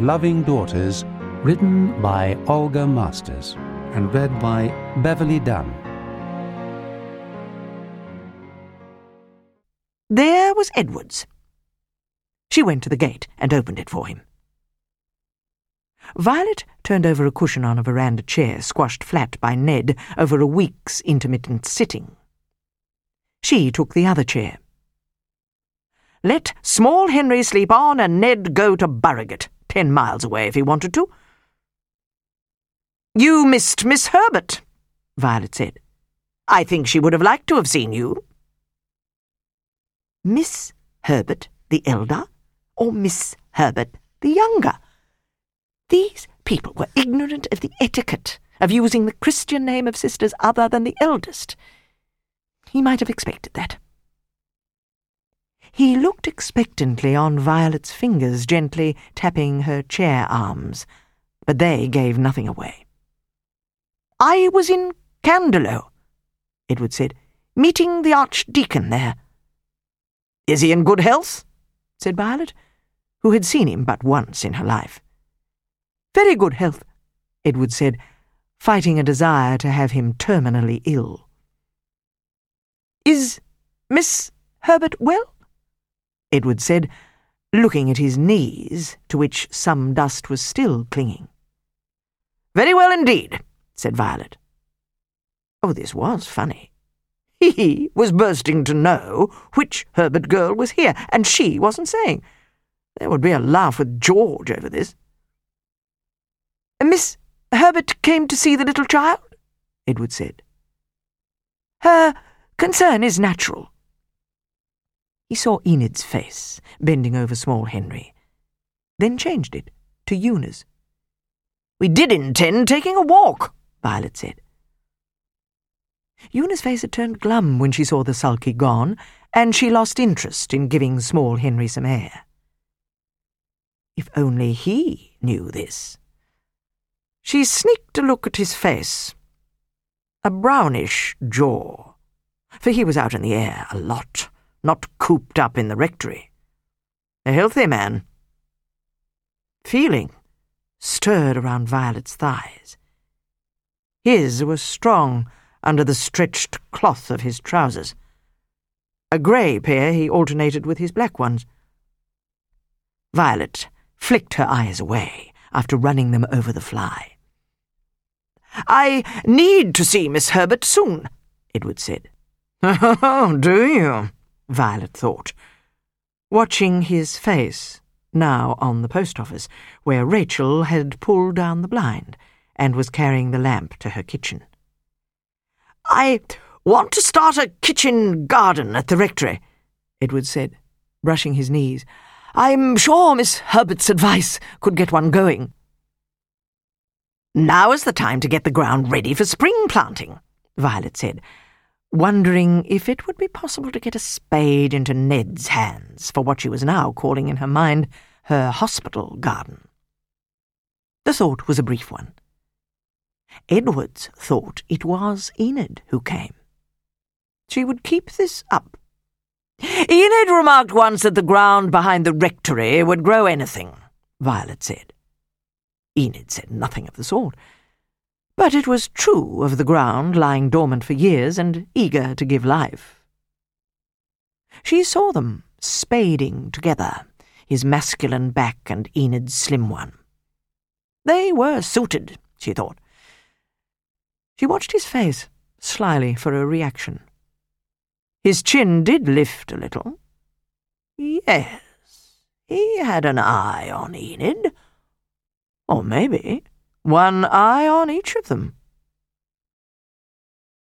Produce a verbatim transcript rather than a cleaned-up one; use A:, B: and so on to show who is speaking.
A: Loving Daughters, written by Olga Masters and read by Beverly Dunn.
B: There was Edwards. She went to the gate and opened it for him. Violet turned over a cushion on a veranda chair squashed flat by Ned over a week's intermittent sitting. She took the other chair. Let small Henry sleep on and Ned go to Burrowgate, ten miles away if he wanted to. You missed Miss Herbert, Violet said. I think she would have liked to have seen you. Miss Herbert the elder, or Miss Herbert the younger? These people were ignorant of the etiquette of using the Christian name of sisters other than the eldest. He might have expected that. He looked expectantly on Violet's fingers gently tapping her chair arms, but they gave nothing away. I was in Candelo, Edward said, meeting the Archdeacon there. Is he in good health? Said Violet, who had seen him but once in her life. Very good health, Edward said, fighting a desire to have him terminally ill. Is Miss Herbert well? Edward said, looking at his knees, to which some dust was still clinging. Very well indeed, said Violet. Oh, this was funny. He was bursting to know which Herbert girl was here, and she wasn't saying. There would be a laugh with George over this. Miss Herbert came to see the little child, Edward said. Her concern is natural. He saw Enid's face, bending over small Henry, then changed it to Una's. We did intend taking a walk, Violet said. Una's face had turned glum when she saw the sulky gone, and she lost interest in giving small Henry some air. If only he knew this. She sneaked a look at his face. A brownish jaw, for he was out in the air a lot, not cooped up in the rectory. A healthy man. Feeling stirred around Violet's thighs. His was strong under the stretched cloth of his trousers. A grey pair he alternated with his black ones. Violet flicked her eyes away after running them over the fly. I need to see Miss Herbert soon, Edward said. Oh, do you? Violet thought, watching his face, now on the post office, where Rachel had pulled down the blind and was carrying the lamp to her kitchen. I want to start a kitchen garden at the rectory, Edward said, brushing his knees. I'm sure Miss Herbert's advice could get one going. Now is the time to get the ground ready for spring planting, Violet said, wondering if it would be possible to get a spade into Ned's hands for what she was now calling in her mind her hospital garden. The thought was a brief one. Edwards thought it was Enid who came. She would keep this up. Enid remarked once that the ground behind the rectory would grow anything, Violet said. Enid said nothing of the sort, but it was true of the ground lying dormant for years and eager to give life. She saw them spading together, his masculine back and Enid's slim one. They were suited, she thought. She watched his face slyly for a reaction. His chin did lift a little. Yes, he had an eye on Enid. Or maybe one eye on each of them.